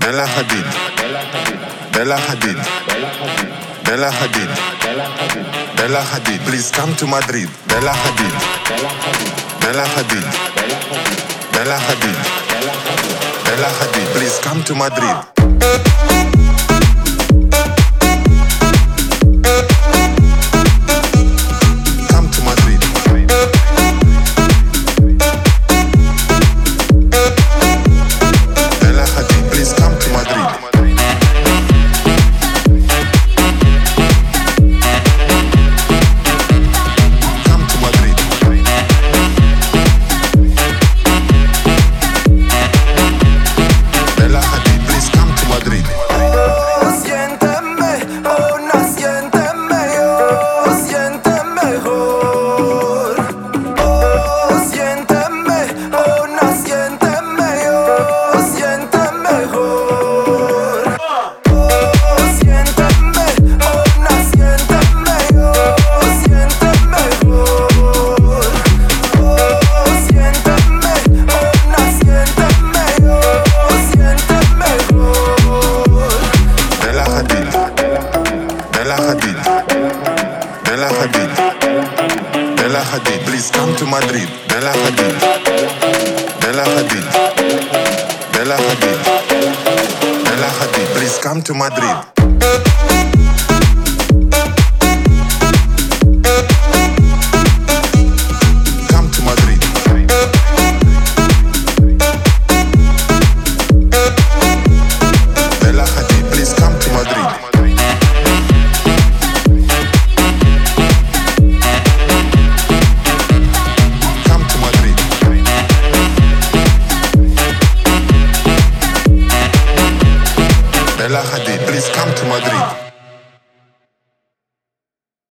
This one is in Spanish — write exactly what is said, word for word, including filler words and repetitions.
Bella Hadid, Bella Hadid, Bella Hadid, Bella Hadid, please come to Madrid. Bella Hadid, Bella Hadid, Bella Hadid, Bella Hadid, please come to Madrid. Bella Hadid, Bella Hadid, please come to Madrid. Bella Hadid, Bella Hadid, Bella Hadid, Bella Hadid, please come to Madrid. Come to Madrid. Bella Hadid, please come to Madrid. Bella Hadid, please come to Madrid.